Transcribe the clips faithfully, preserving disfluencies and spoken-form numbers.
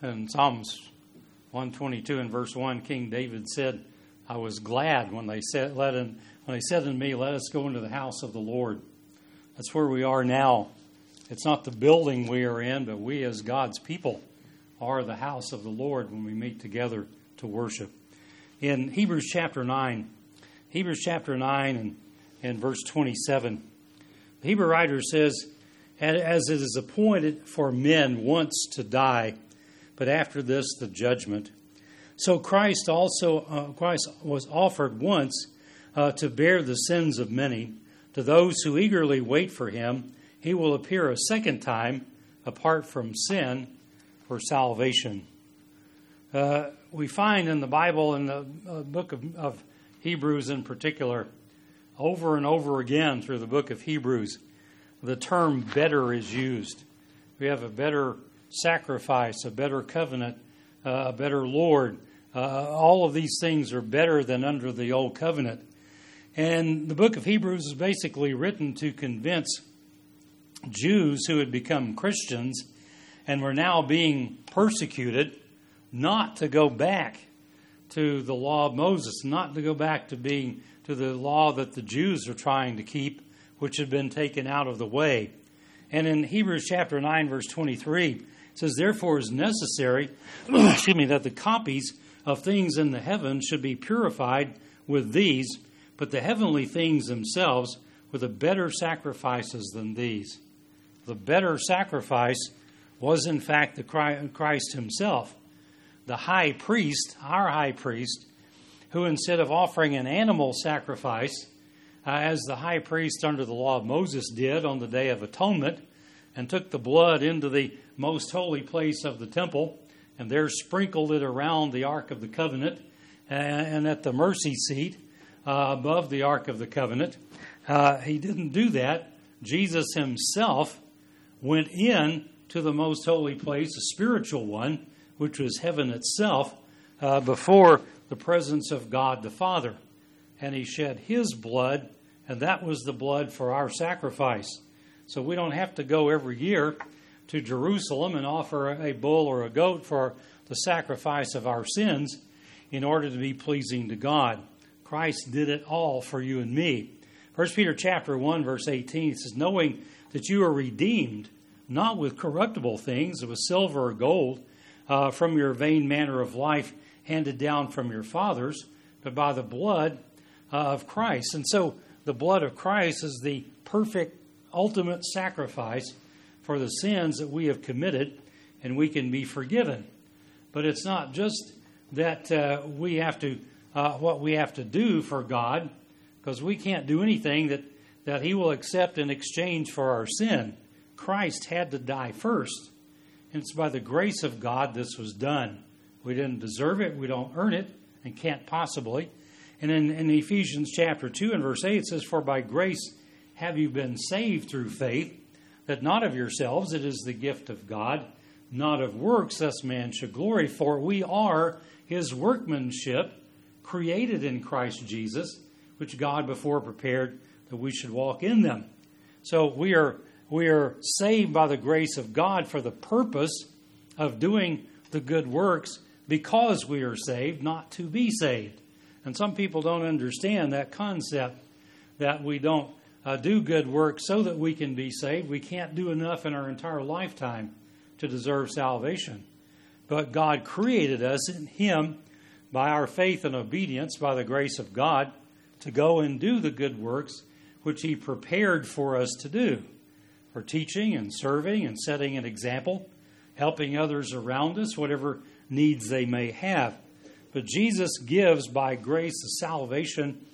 In Psalms one twenty-two and verse one, King David said, I was glad when they said, let in, when they said to me, let us go into the house of the Lord. That's where we are now. It's not the building we are in, but we as God's people are the house of the Lord when we meet together to worship. In Hebrews chapter nine, Hebrews chapter nine and, and verse twenty-seven, the Hebrew writer says, as it is appointed for men once to die, but after this the judgment. So Christ also uh, Christ was offered once uh, to bear the sins of many. To those who eagerly wait for him, he will appear a second time apart from sin for salvation. Uh, we find in the Bible, in the uh, book of, of Hebrews in particular, over and over again through the book of Hebrews, the term better is used. We have a better sacrifice, a better covenant, uh, a better Lord. Uh, all of these things are better than under the old covenant. And the book of Hebrews is basically written to convince Jews who had become Christians and were now being persecuted not to go back to the law of Moses, not to go back to being to the law that the Jews are trying to keep, which had been taken out of the way. And in Hebrews chapter nine, verse twenty-three, it says, therefore it is necessary, excuse me, that the copies of things in the heavens should be purified with these, but the heavenly things themselves with a better sacrifices than these. The better sacrifice was in fact the Christ himself, the high priest, our high priest, who instead of offering an animal sacrifice, uh, as the high priest under the law of Moses did on the Day of Atonement, and took the blood into the most holy place of the temple, and there sprinkled it around the Ark of the Covenant, and, and at the mercy seat uh, above the Ark of the Covenant. Uh, he didn't do that. Jesus himself went in to the most holy place, a spiritual one, which was heaven itself, uh, before the presence of God the Father. And he shed his blood, and that was the blood for our sacrifice. So we don't have to go every year to Jerusalem and offer a bull or a goat for the sacrifice of our sins in order to be pleasing to God. Christ did it all for you and me. First Peter chapter one, verse eighteen, it says, knowing that you are redeemed, not with corruptible things, with silver or gold, uh, from your vain manner of life handed down from your fathers, but by the blood uh, of Christ. And so the blood of Christ is the perfect, ultimate sacrifice for the sins that we have committed, and we can be forgiven. But it's not just that uh, we have to, uh, what we have to do for God, because we can't do anything that, that he will accept in exchange for our sin. Christ had to die first. And it's by the grace of God this was done. We didn't deserve it. We don't earn it and can't possibly. And in, in Ephesians chapter two and verse eight, it says, for by grace have you been saved through faith, that not of yourselves, it is the gift of God, not of works, thus man should glory. For we are his workmanship, created in Christ Jesus, which God before prepared that we should walk in them. So we are we are saved by the grace of God for the purpose of doing the good works because we are saved, not to be saved. And some people don't understand that concept, that we don't uh, do good works so that we can be saved. We can't do enough in our entire lifetime to deserve salvation. But God created us in him by our faith and obedience, by the grace of God, to go and do the good works which he prepared for us to do, for teaching and serving and setting an example, helping others around us, whatever needs they may have. But Jesus gives by grace the salvation,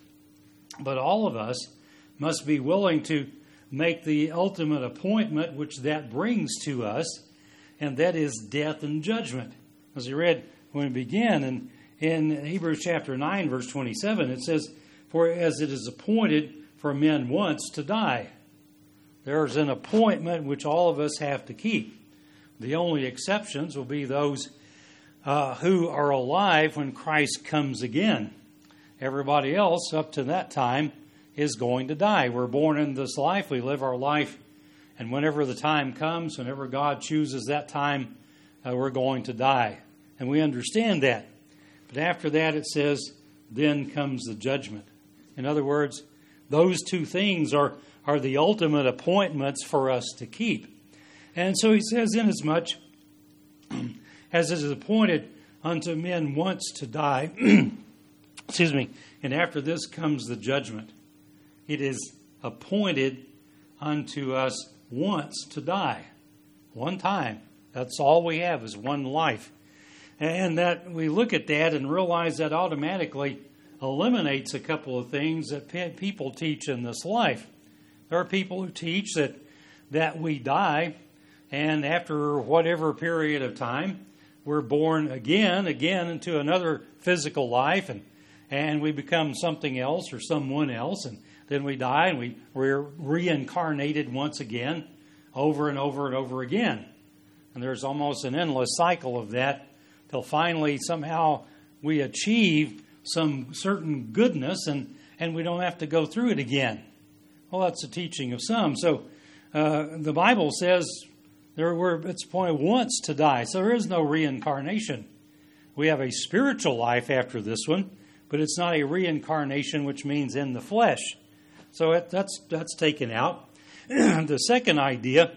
but all of us must be willing to make the ultimate appointment which that brings to us, and that is death and judgment. As we read when we began in, in Hebrews chapter nine, verse twenty-seven, it says, for as it is appointed for men once to die. There's an appointment which all of us have to keep. The only exceptions will be those uh, who are alive when Christ comes again. Everybody else up to that time is going to die. We're born in this life. We live our life. And whenever the time comes, whenever God chooses that time uh, we're going to die. And we understand that. But after that it says, then comes the judgment. In other words, those two things are, are the ultimate appointments for us to keep. And so he says, inasmuch as it is appointed unto men once to die, excuse me, and after this comes the judgment. It is appointed unto us once to die. One time. That's all we have is one life. And that we look at that and realize that automatically eliminates a couple of things that pe- people teach in this life. There are people who teach that that we die, and after whatever period of time, we're born again, again into another physical life, and and we become something else or someone else, and then we die, and we, we're reincarnated once again, over and over and over again. And there's almost an endless cycle of that, till finally somehow we achieve some certain goodness, and, and we don't have to go through it again. Well, that's the teaching of some. So uh, the Bible says there were it's appointed once to die. So there is no reincarnation. We have a spiritual life after this one, but it's not a reincarnation, which means in the flesh. So it, that's that's taken out. The second idea,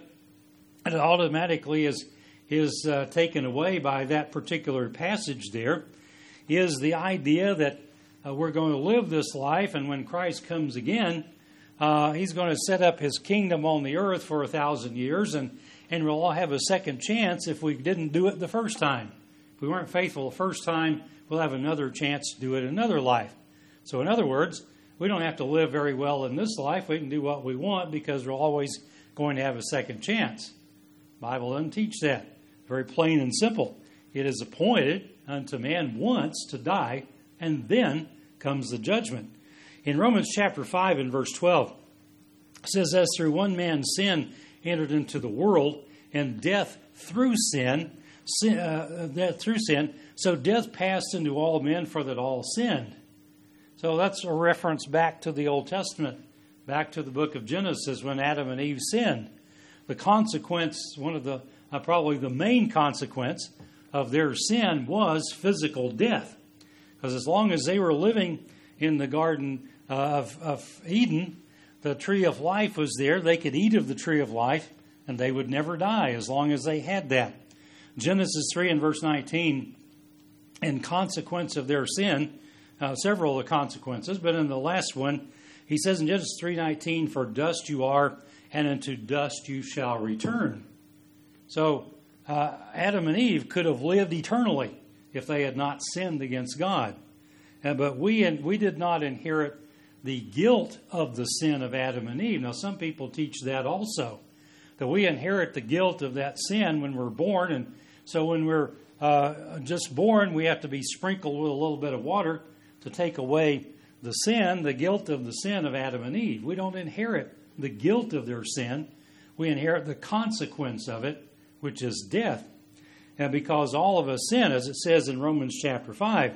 it automatically is is uh, taken away by that particular passage there, is the idea that uh, we're going to live this life, and when Christ comes again, uh, he's going to set up his kingdom on the earth for a thousand years, and, and we'll all have a second chance if we didn't do it the first time. If we weren't faithful the first time, we'll have another chance to do it another life. So in other words, we don't have to live very well in this life. We can do what we want because we're always going to have a second chance. The Bible doesn't teach that. Very plain and simple. It is appointed unto man once to die, and then comes the judgment. In Romans chapter five and verse twelve, it says, as through one man's sin entered into the world, and death through sin, sin uh, death through sin, so death passed into all men, for that all sinned. So that's a reference back to the Old Testament, back to the book of Genesis when Adam and Eve sinned. The consequence, one of the, uh, probably the main consequence of their sin was physical death. Because as long as they were living in the Garden uh, of, of Eden, the tree of life was there. They could eat of the tree of life, and they would never die as long as they had that. Genesis three and verse nineteen, in consequence of their sin, uh, several of the consequences, but in the last one, he says in Genesis three nineteen, for dust you are, and unto dust you shall return. So uh, Adam and Eve could have lived eternally if they had not sinned against God. Uh, but we we did not inherit the guilt of the sin of Adam and Eve. Now, some people teach that also, that we inherit the guilt of that sin when we're born. And so when we're uh, just born, we have to be sprinkled with a little bit of water to take away the sin, the guilt of the sin of Adam and Eve. We don't inherit the guilt of their sin. We inherit the consequence of it, which is death. And because all of us sin, as it says in Romans chapter five,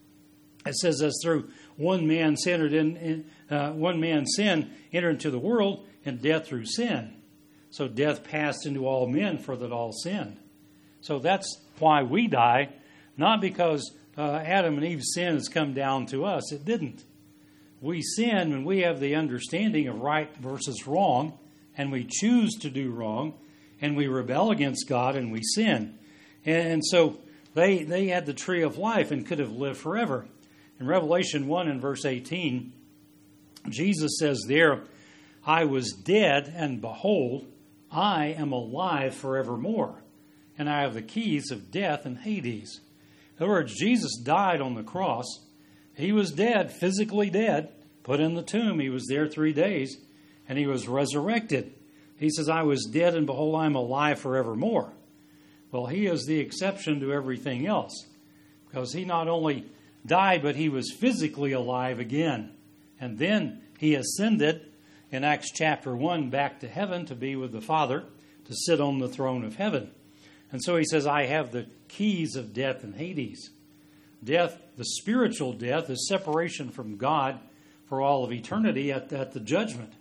it says, as through one man entered in, in uh, one man's sin entered into the world, and death through sin. So death passed into all men, for that all sinned. So that's why we die, not because uh, Adam and Eve's sin has come down to us. It didn't. We sin when we have the understanding of right versus wrong, and we choose to do wrong, and we rebel against God, and we sin. And so they they had the tree of life and could have lived forever. In Revelation one and verse eighteen, Jesus says there, I was dead, and behold, I am alive forevermore, and I have the keys of death and Hades. In other words, Jesus died on the cross. He was dead, physically dead, put in the tomb. He was there three days, and he was resurrected. He says, I was dead, and behold, I am alive forevermore. Well, he is the exception to everything else, because he not only died, but he was physically alive again. And then he ascended in Acts chapter one back to heaven to be with the Father, to sit on the throne of heaven. And so he says, I have the keys of death and Hades. Death, the spiritual death, is separation from God for all of eternity at, at the judgment.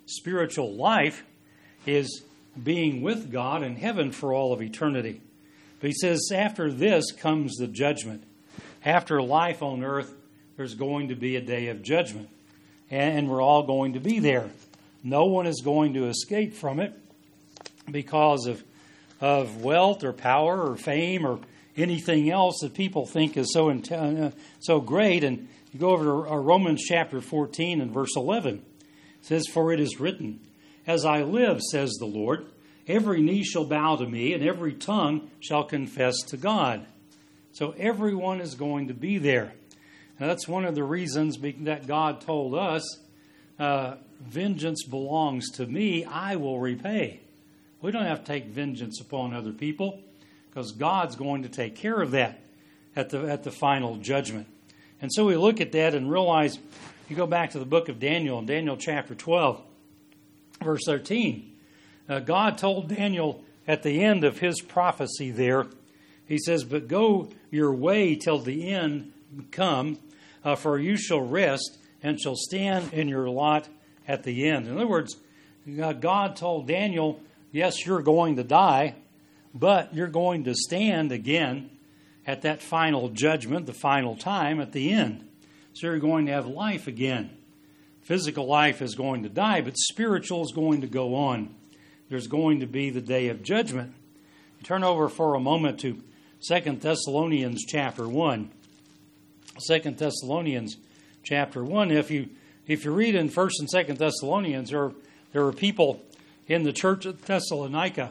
Spiritual life is being with God in heaven for all of eternity. But he says, after this comes the judgment. After life on earth, there's going to be a day of judgment. And we're all going to be there. No one is going to escape from it because of, of wealth or power or fame or anything else that people think is so uh, so great. And you go over to Romans chapter fourteen and verse eleven. It says, "For it is written, as I live, says the Lord, every knee shall bow to me, and every tongue shall confess to God." So everyone is going to be there. And that's one of the reasons that God told us, uh, vengeance belongs to me, I will repay. We don't have to take vengeance upon other people because God's going to take care of that at the at the final judgment. And so we look at that and realize, you go back to the book of Daniel, in Daniel chapter twelve, verse thirteen. Uh, God told Daniel at the end of his prophecy there, he says, "But go your way till the end come, uh, for you shall rest and shall stand in your lot at the end." In other words, God told Daniel, yes, you're going to die, but you're going to stand again at that final judgment, the final time at the end. So you're going to have life again. Physical life is going to die, but spiritual is going to go on. There's going to be the day of judgment. Turn over for a moment to Second Thessalonians chapter one. Second Thessalonians chapter one. If you if you read in First and Second Thessalonians, there there were people in the church at Thessalonica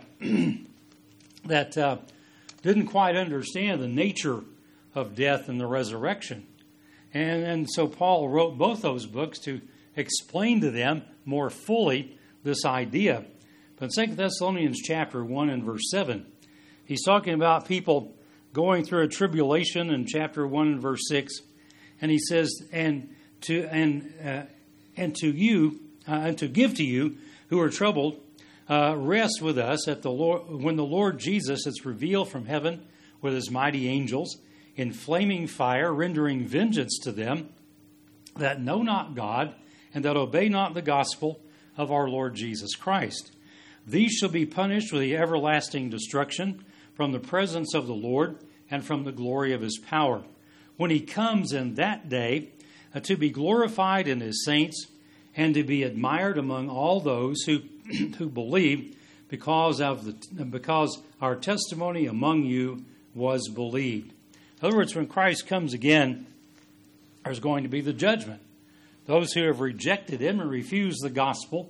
that uh, didn't quite understand the nature of death and the resurrection, and and so Paul wrote both those books to explain to them more fully this idea. But in Second Thessalonians chapter one and verse seven, he's talking about people going through a tribulation in chapter one and verse six, and he says, "And to and uh, and to you uh, and to give to you who are troubled, uh, rest with us at the Lord when the Lord Jesus is revealed from heaven with his mighty angels in flaming fire, rendering vengeance to them that know not God and that obey not the gospel of our Lord Jesus Christ. These shall be punished with the everlasting destruction from the presence of the Lord and from the glory of his power, when he comes in that day uh, to be glorified in his saints and to be admired among all those who who believe, because of the because our testimony among you was believed." In other words, when Christ comes again, there's going to be the judgment. Those who have rejected him and refused the gospel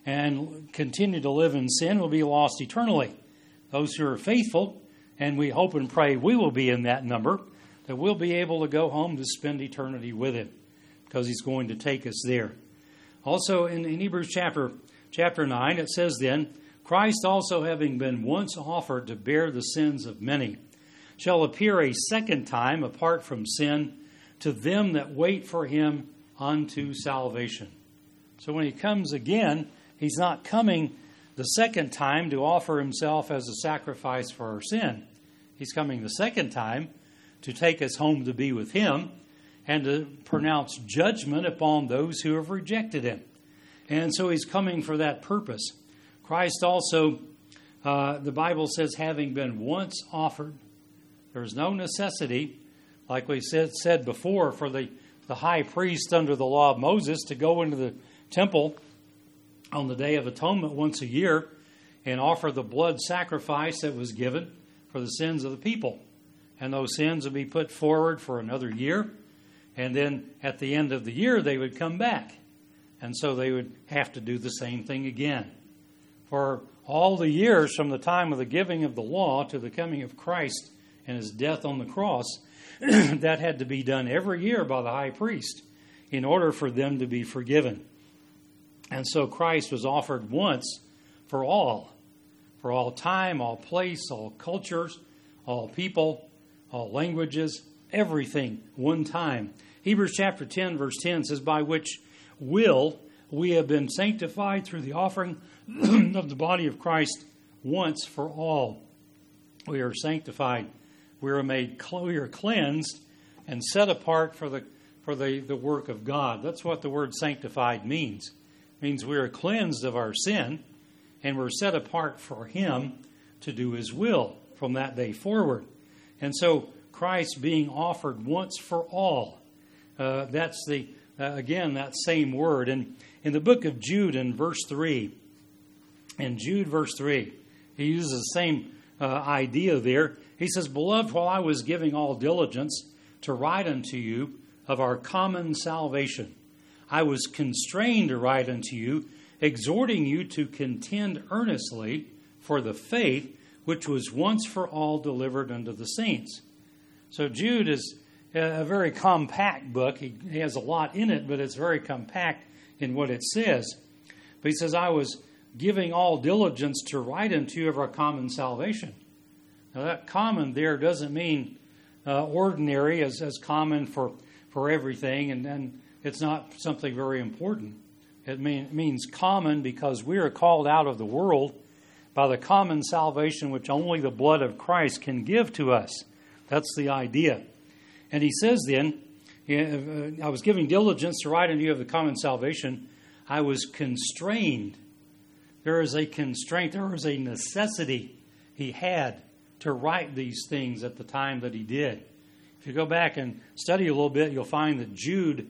and continue to live in sin will be lost eternally. Those who are faithful, and we hope and pray we will be in that number, that we'll be able to go home to spend eternity with him, because he's going to take us there. Also in, in Hebrews chapter, chapter nine, it says then, "Christ also having been once offered to bear the sins of many, shall appear a second time apart from sin to them that wait for him unto salvation." So when he comes again, he's not coming the second time to offer himself as a sacrifice for our sin. He's coming the second time to take us home to be with him and to pronounce judgment upon those who have rejected him. And so he's coming for that purpose. Christ also, uh, the Bible says, having been once offered, there's no necessity, like we said, said before, for the, the high priest under the law of Moses to go into the temple on the Day of Atonement once a year and offer the blood sacrifice that was given for the sins of the people. And those sins would be put forward for another year. And then at the end of the year, they would come back. And so they would have to do the same thing again. For all the years from the time of the giving of the law to the coming of Christ and his death on the cross, that had to be done every year by the high priest in order for them to be forgiven. And so Christ was offered once for all, for all time, all place, all cultures, all people, all languages, everything, one time. Hebrews chapter ten, verse ten says, "By which will we have been sanctified through the offering of the body of Christ once for all." We are sanctified. We are made, we are cleansed and set apart for the for the, the work of God. That's what the word sanctified means. It means we are cleansed of our sin and we're set apart for him to do his will. from that day forward. And so Christ being offered once for all, uh, that's the, uh, again, that same word. And in the book of Jude in verse three, in Jude verse three, he uses the same uh, idea there. He says, "Beloved, while I was giving all diligence to write unto you of our common salvation, I was constrained to write unto you, exhorting you to contend earnestly for the faith which was once for all delivered unto the saints." So Jude is a very compact book. He has a lot in it, but it's very compact in what it says. But he says, I was giving all diligence to write unto you of our common salvation. Now that common there doesn't mean uh, ordinary as, as common for, for everything, and, and it's not something very important. It, mean, it means common because we are called out of the world by the common salvation which only the blood of Christ can give to us. That's the idea. And he says then, I was giving diligence to write unto you of the common salvation. I was constrained. There is a constraint. There was a necessity he had to write these things at the time that he did. If you go back and study a little bit, you'll find that Jude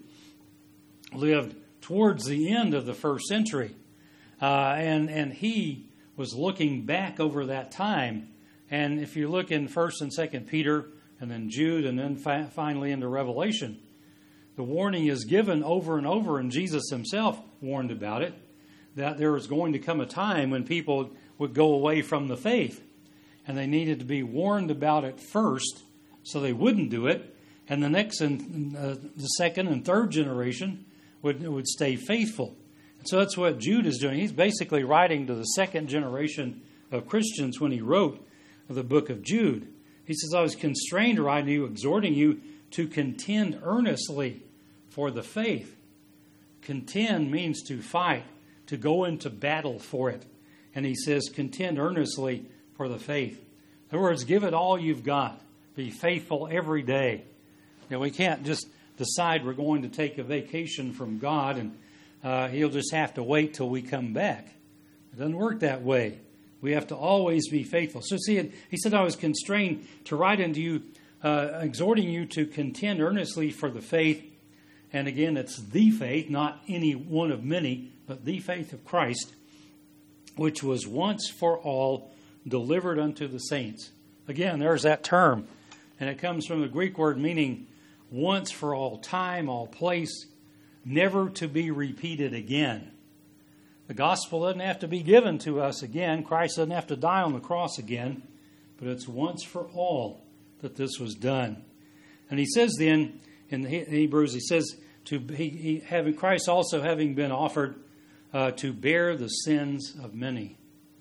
lived towards the end of the first century. Uh, and, and he was looking back over that time. And if you look in First and Second Peter, and then Jude, and then fi- finally into Revelation, the warning is given over and over, and Jesus himself warned about it, that there was going to come a time when people would go away from the faith. And they needed to be warned about it first, so they wouldn't do it. And the next and uh, the second and third generation would would stay faithful. And so that's what Jude is doing. He's basically writing to the second generation of Christians when he wrote the book of Jude. He says, I was constrained to write to you, exhorting you to contend earnestly for the faith. Contend means to fight, to go into battle for it. And he says, contend earnestly for the faith. In other words, give it all you've got. Be faithful every day. You know, we can't just decide we're going to take a vacation from God and uh, he'll just have to wait till we come back. It doesn't work that way. We have to always be faithful. So see, he said, I was constrained to write unto you, uh, exhorting you to contend earnestly for the faith. And again, it's the faith, not any one of many, but the faith of Christ, which was once for all delivered unto the saints. Again, there's that term. And it comes from the Greek word meaning once for all time, all place, never to be repeated again. The gospel doesn't have to be given to us again. Christ doesn't have to die on the cross again. But it's once for all that this was done. And he says then, in the Hebrews, he says, to he, he, having Christ also having been offered uh, to bear the sins of many.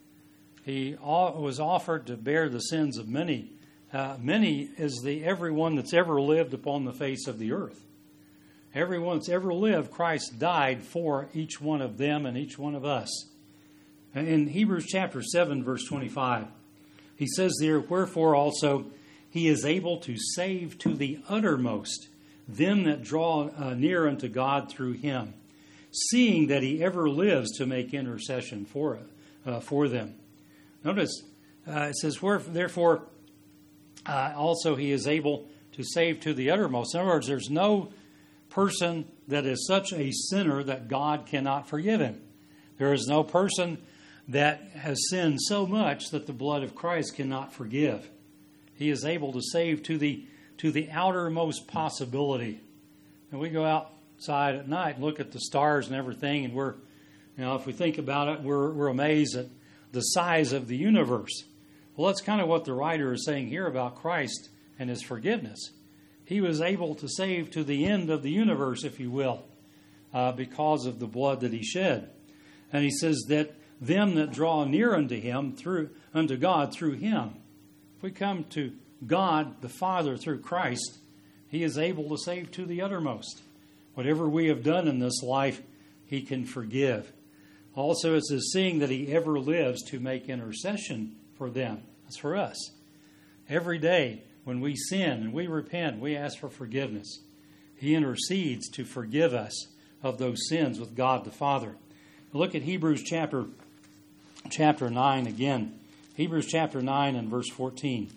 He was offered to bear the sins of many. Uh, many is the everyone that's ever lived upon the face of the earth. Everyone that's ever lived, Christ died for each one of them and each one of us. In Hebrews chapter seven, verse twenty-five, he says there, wherefore also he is able to save to the uttermost them that draw uh, near unto God through him, seeing that he ever lives to make intercession for uh, for them. Notice, uh, it says, therefore uh, also he is able to save to the uttermost. In other words, there's no person that is such a sinner that God cannot forgive him. There is no person that has sinned so much that the blood of Christ cannot forgive. He is able to save to the to the outermost possibility. And we go outside at night and look at the stars and everything, and we're, you know, if we think about it, we're we're amazed at the size of the universe. Well, that's kind of what the writer is saying here about Christ and his forgiveness. He was able to save to the end of the universe, if you will, uh, because of the blood that he shed. And he says that them that draw near unto him, through unto God through him. If we come to God the Father through Christ, he is able to save to the uttermost. Whatever we have done in this life, he can forgive. Also, it says, seeing that he ever lives to make intercession for them. That's for us. Every day, when we sin and we repent, we ask for forgiveness. He intercedes to forgive us of those sins with God the Father. Look at Hebrews chapter, chapter nine again. Hebrews chapter nine and verse fourteen.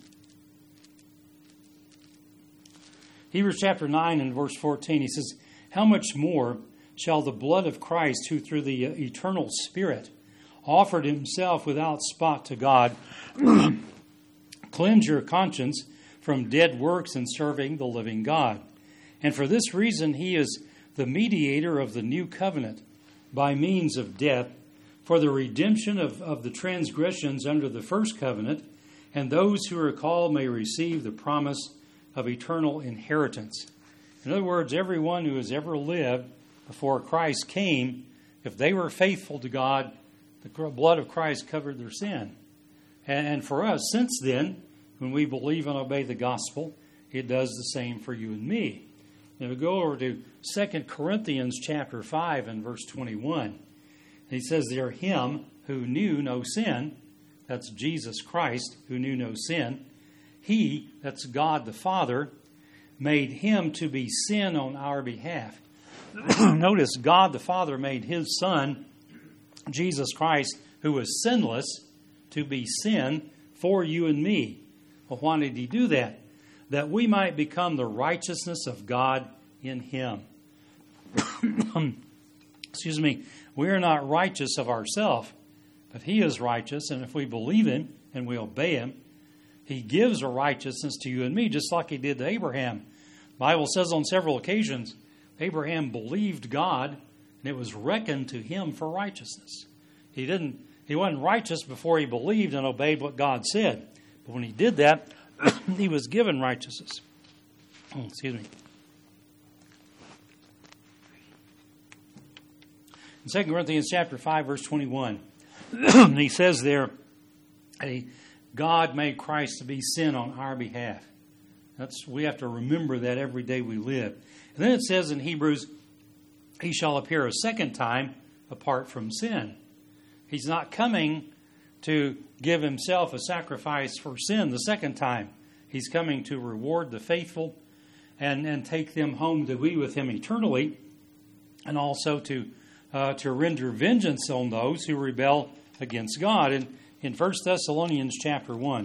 Hebrews chapter nine and verse fourteen, he says, how much more shall the blood of Christ, who through the eternal Spirit offered himself without spot to God, cleanse your conscience from dead works in serving the living God. And for this reason he is the mediator of the new covenant by means of death, for the redemption of, of the transgressions under the first covenant, and those who are called may receive the promise of eternal inheritance. In other words, everyone who has ever lived before Christ came, if they were faithful to God, the blood of Christ covered their sin. And for us, since then, when we believe and obey the gospel, it does the same for you and me. Now we go over to Second Corinthians chapter five and verse twenty-one. He says there, him who knew no sin, that's Jesus Christ, who knew no sin, he, that's God the Father, made him to be sin on our behalf. Notice, God the Father made his Son, Jesus Christ, who was sinless, to be sin for you and me. Well, why did he do that? That we might become the righteousness of God in him. Excuse me. We are not righteous of ourselves, but he is righteous, and if we believe him and we obey him, he gives a righteousness to you and me, just like he did to Abraham. The Bible says on several occasions, Abraham believed God, and it was reckoned to him for righteousness. He didn't. He wasn't righteous before he believed and obeyed what God said. But when he did that, he was given righteousness. Oh, excuse me. In Second Corinthians chapter five, verse twenty-one, he says there, a God made Christ to be sin on our behalf. That's we have to remember that every day we live. And then it says in Hebrews, he shall appear a second time apart from sin. He's not coming to give himself a sacrifice for sin the second time. He's coming to reward the faithful and, and take them home to be with him eternally, and also to uh, to render vengeance on those who rebel against God. And in First Thessalonians chapter one,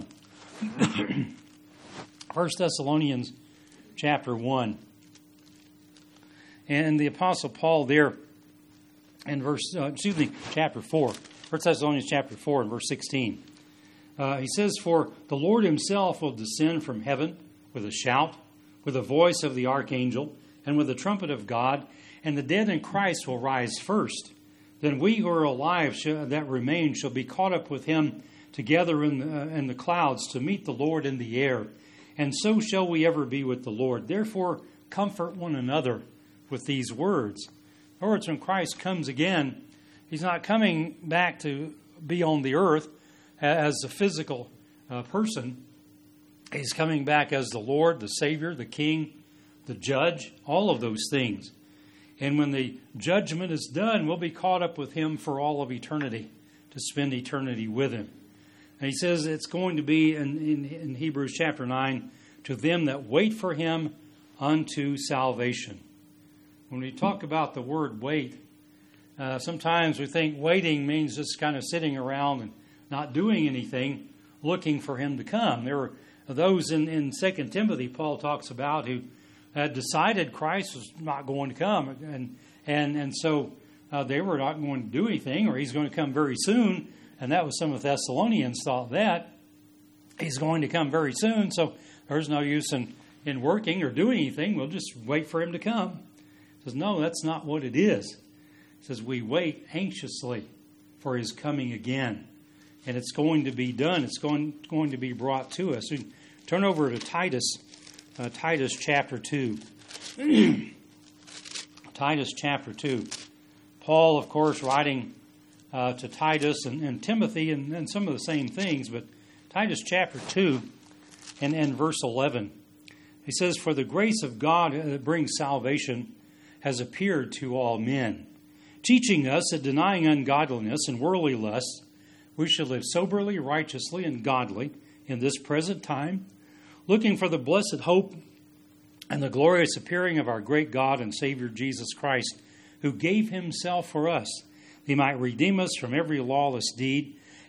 First Thessalonians chapter one, and the Apostle Paul there in verse, uh, excuse me, chapter four, First Thessalonians chapter four and verse sixteen. Uh, he says, for the Lord himself will descend from heaven with a shout, with the voice of the archangel, and with the trumpet of God, and the dead in Christ will rise first. Then we who are alive shall, that remain shall be caught up with him together in the, uh, in the clouds to meet the Lord in the air. And so shall we ever be with the Lord. Therefore, comfort one another with these words. In other words, when Christ comes again, he's not coming back to be on the earth as a physical uh, person. He's coming back as the Lord, the Savior, the King, the Judge, all of those things. And when the judgment is done, we'll be caught up with him for all of eternity, to spend eternity with him. And he says it's going to be, in, in, in Hebrews chapter nine, to them that wait for him unto salvation. When we talk about the word wait, uh, sometimes we think waiting means just kind of sitting around and not doing anything, looking for him to come. There were those in, in Second Timothy, Paul talks about, who had decided Christ was not going to come. And and, and so uh, they were not going to do anything, or he's going to come very soon. And that was some of the Thessalonians thought that. He's going to come very soon, so there's no use in, in working or doing anything. We'll just wait for him to come. He says, no, that's not what it is. He says, we wait anxiously for his coming again. And it's going to be done. It's going, going to be brought to us. We turn over to Titus, uh, Titus chapter two. Titus chapter two. Paul, of course, writing uh, to Titus and, and Timothy and, and some of the same things, but Titus chapter two and, and verse eleven. He says, for the grace of God that brings salvation has appeared to all men, teaching us that denying ungodliness and worldly lusts, we should live soberly, righteously, and godly in this present time, looking for the blessed hope and the glorious appearing of our great God and Savior Jesus Christ, who gave himself for us, that he might redeem us from every lawless deed,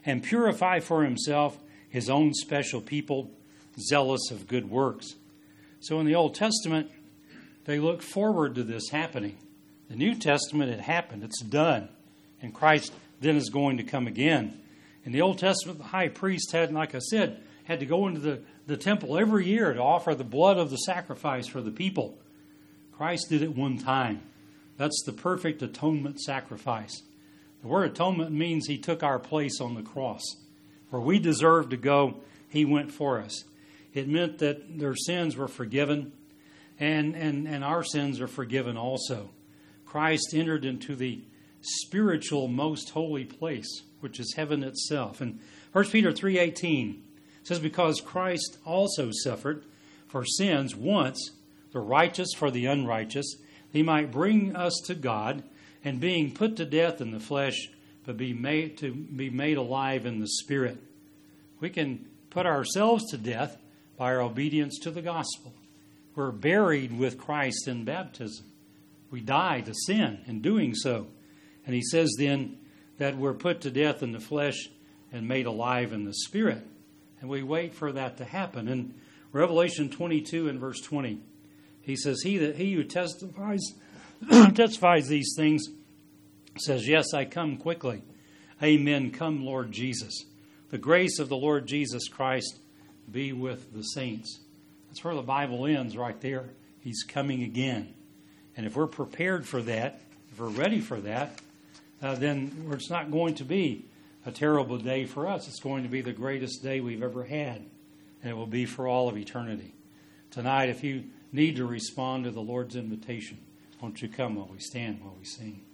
and purify for himself his own special people, zealous of good works. So in the Old Testament, they look forward to this happening. The New Testament, it happened. It's done. And Christ then is going to come again. In the Old Testament, the high priest had, like I said, had to go into the, the temple every year to offer the blood of the sacrifice for the people. Christ did it one time. That's the perfect atonement sacrifice. The word atonement means he took our place on the cross. Where we deserved to go, he went for us. It meant that their sins were forgiven, and, and, and our sins are forgiven also. Christ entered into the spiritual most holy place, which is heaven itself. And First Peter three eighteen says, because Christ also suffered for sins once, the righteous for the unrighteous, he might bring us to God, and being put to death in the flesh, but be made to be made alive in the Spirit. We can put ourselves to death by our obedience to the gospel. We're buried with Christ in baptism. We die to sin in doing so. And he says then that we're put to death in the flesh and made alive in the Spirit. And we wait for that to happen. In Revelation twenty-two and verse twenty, he says, He that he who testifies testifies these things says, yes, I come quickly. Amen. Come, Lord Jesus. The grace of the Lord Jesus Christ be with the saints. That's where the Bible ends right there. He's coming again. And if we're prepared for that, if we're ready for that, uh, then it's not going to be a terrible day for us. It's going to be the greatest day we've ever had. And it will be for all of eternity. Tonight, if you need to respond to the Lord's invitation, won't you come while we stand, while we sing?